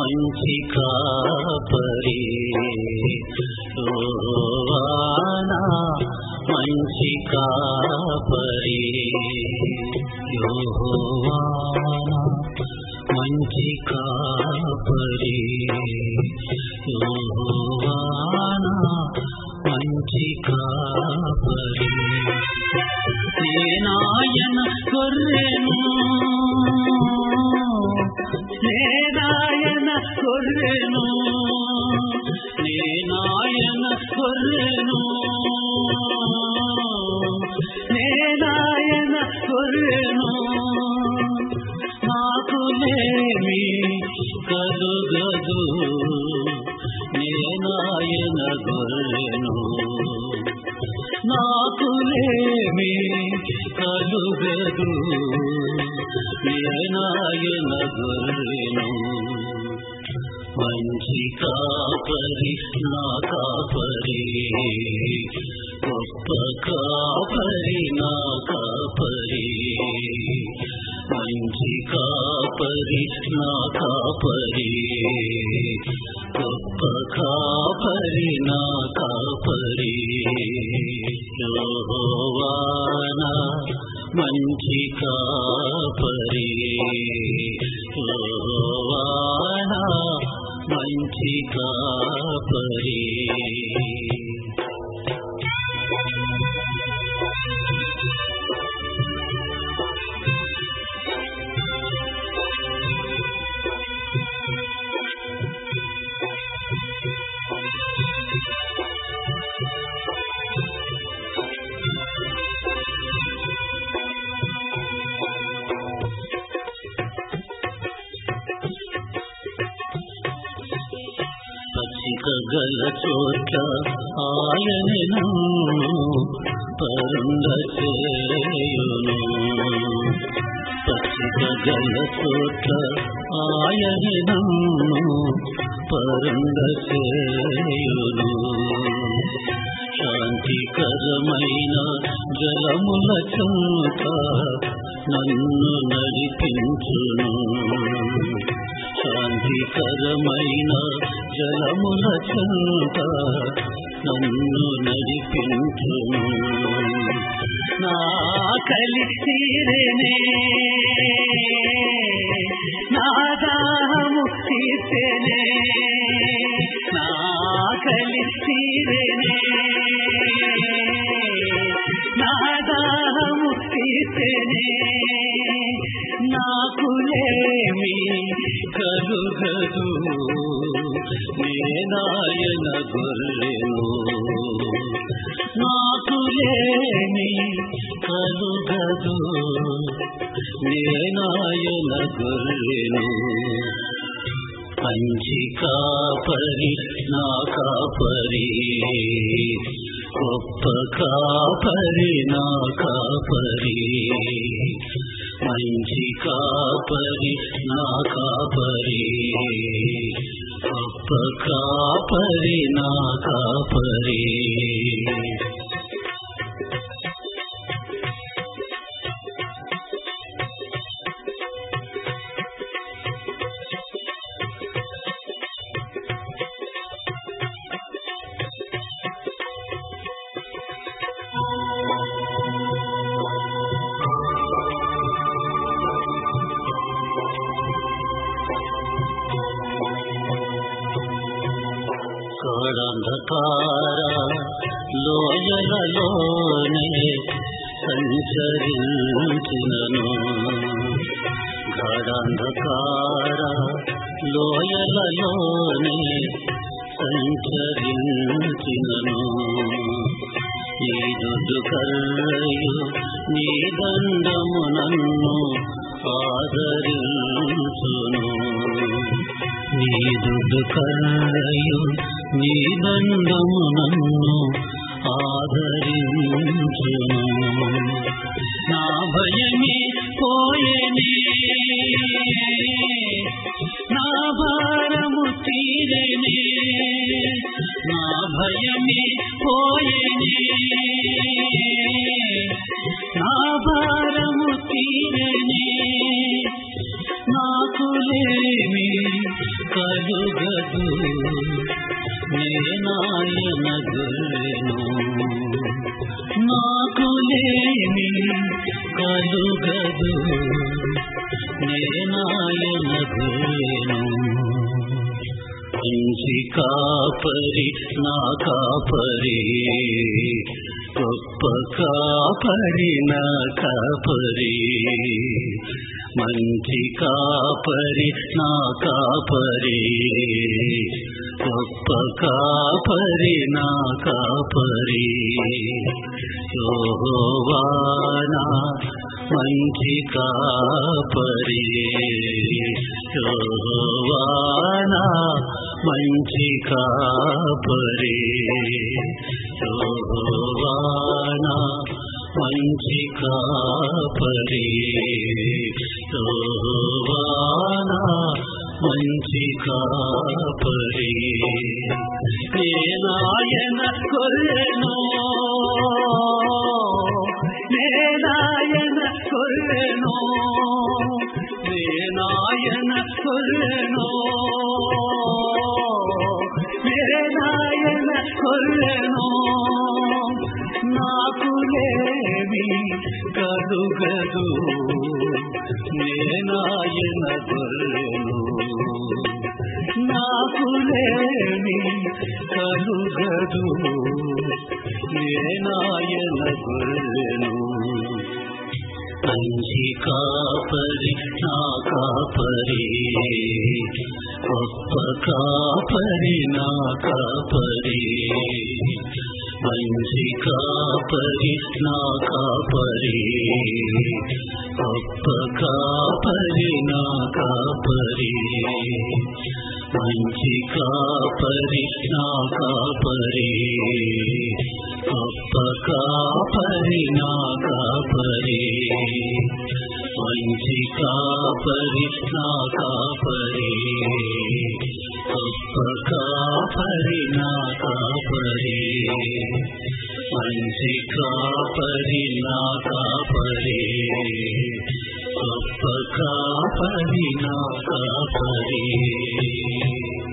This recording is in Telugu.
మంచి కాపరి యెహోవానా మంచి కాపరి యెహోవానా మంచి కాపరి యెహోవానా మంచి కాపరి నేనాయన గొర్రెను నేనాయన గొర్రెను నేనాయన గొర్రెను నేనాయన గొర్రెను నాకులేమి కలుగదు నేనాయన గొర్రెను నాకులేమి కలుగదు నేనాయన గొర్రెను మంచి కాపరి నా కాపరి గొప్ప కాపరి నా కాపరి మంచి కాపరి నా కాపరి గొప్ప కాపరి నా కాపరి యెహోవానా మంచి కాపరి యెహోవానా మంచి కాపరి గల చోట్ల ఆయనను పరుండ చేయును పచ్చిక గల చోట్ల ఆయనను పరుండ చేయును శాంతికరమైన జలముల చెంత నన్ను నడిపించును శాంతికరమైన జలముల చెంత నన్ను నడిపించును నా కలి తీరేనే నా దాహము తీర్చేనే నా కలి తీరేనే నా దాహము తీర్చేనే నాకులేమి కలుగదు నేనాయన గొర్రెను నాకులేమి కలుగదు నేనాయన గొర్రెను మంచి కాపరి నా కాపరి గొప్ప కాపరి నా కాపరి మంచి కాపరి నా కాపరి గొప్ప కాపరి నా కాపరి గాఢంధకార లోయలలోనే సంచరించినను గాఢంధకార లోయలలోనే సంచరించినను నీ దుడ్డు కర్రయు నీ దండము నన్ను ఆదరించును నీ దుడ్డు కర్రయు నీ దండము నన్ను ఆదరించును నా భయమే పోయేనే నా భారము తీరేనే నా భయమే పోయేనే నా భారము తీరేనే నాకులేమి కలుగదు కలుగదు నేనాయన ధేను మంచి కాపరి నా కాపరి గొప్ప కాపరి నా కాపరి మంచి కాపరి నా కాపరి గొప్ప కాపరి నా కాపరి యెహోవా నా మంచి కాపరి యెహోవా నా మంచి కాపరి యెహోవా నా మంచి కాపరి యెహోవా నా మంచి కాపరి నేనాయన కొర్రెను నేనాయన కొర్రెను నేనాయన కొర్రెను నేనాయన కొర్రెను నాకు లేమి కలుగదు నేనాయన కొర్రెను నాకు లేమి కలుగదు నేనాయన కొర్రెను మంచి కాపరి నా కాపరి గొప్ప కాపరి నా కాపరి మంచి కాపరి నా కాపరి గొప్ప కాపరి నా కాపరి మంచి కాపరి నా కాపరి గొప్ప కాపరి నా కాపరి మంచి కాపరి నా కాపరి గొప్ప కాపరి నా కాపరి మంచి కాపరి నా కాపరి గొప్ప కాపరి నా కాపరి